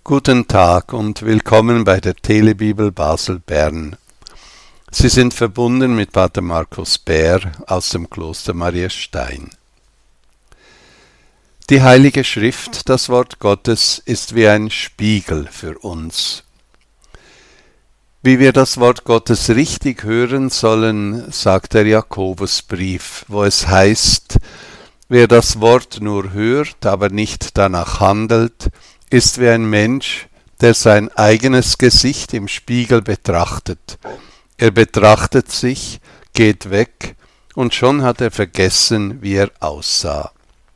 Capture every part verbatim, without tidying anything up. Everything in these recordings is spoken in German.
Guten Tag und willkommen bei der Telebibel Basel-Bern. Sie sind verbunden mit Pater Markus Bär aus dem Kloster Mariastein. Die Heilige Schrift, das Wort Gottes, ist wie ein Spiegel für uns. Wie wir das Wort Gottes richtig hören sollen, sagt der Jakobusbrief, wo es heißt: Wer das Wort nur hört, aber nicht danach handelt, ist wie ein Mensch, der sein eigenes Gesicht im Spiegel betrachtet. Er betrachtet sich, geht weg, und schon hat er vergessen, wie er aussah.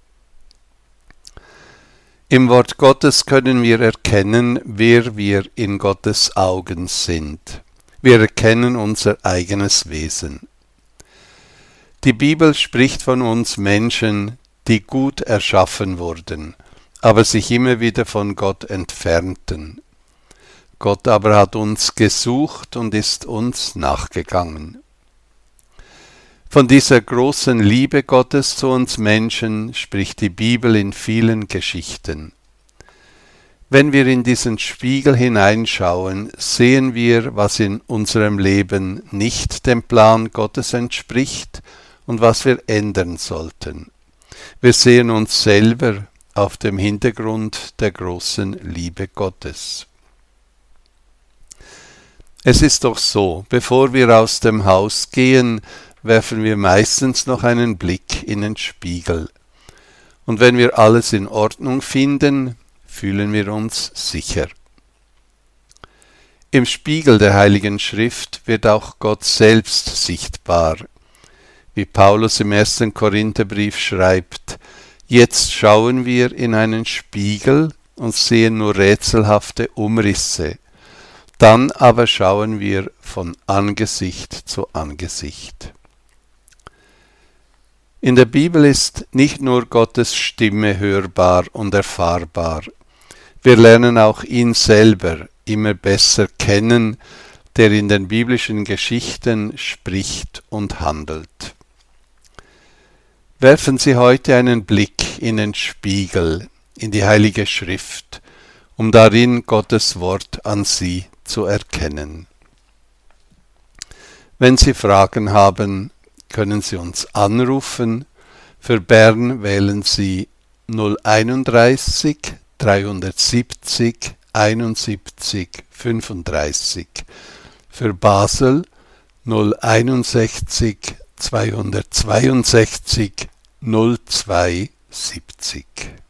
Im Wort Gottes können wir erkennen, wer wir in Gottes Augen sind. Wir erkennen unser eigenes Wesen. Die Bibel spricht von uns Menschen, die gut erschaffen wurden, aber sich immer wieder von Gott entfernten. Gott aber hat uns gesucht und ist uns nachgegangen. Von dieser großen Liebe Gottes zu uns Menschen spricht die Bibel in vielen Geschichten. Wenn wir in diesen Spiegel hineinschauen, sehen wir, was in unserem Leben nicht dem Plan Gottes entspricht und was wir ändern sollten. Wir sehen uns selber auf dem Hintergrund der großen Liebe Gottes. Es ist doch so, bevor wir aus dem Haus gehen, werfen wir meistens noch einen Blick in den Spiegel. Und wenn wir alles in Ordnung finden, fühlen wir uns sicher. Im Spiegel der Heiligen Schrift wird auch Gott selbst sichtbar. Wie Paulus im ersten Korintherbrief schreibt: Jetzt schauen wir in einen Spiegel und sehen nur rätselhafte Umrisse. Dann aber schauen wir von Angesicht zu Angesicht. In der Bibel ist nicht nur Gottes Stimme hörbar und erfahrbar. Wir lernen auch ihn selber immer besser kennen, der in den biblischen Geschichten spricht und handelt. Werfen Sie heute einen Blick in den Spiegel, in die Heilige Schrift, um darin Gottes Wort an Sie zu erkennen. Wenn Sie Fragen haben, können Sie uns anrufen. Für Bern wählen Sie null einunddreißig dreihundertsiebzig einundsiebzig fünfunddreißig. Für Basel null einundsechzig zweihundertzweiundsechzig null zwei siebzig.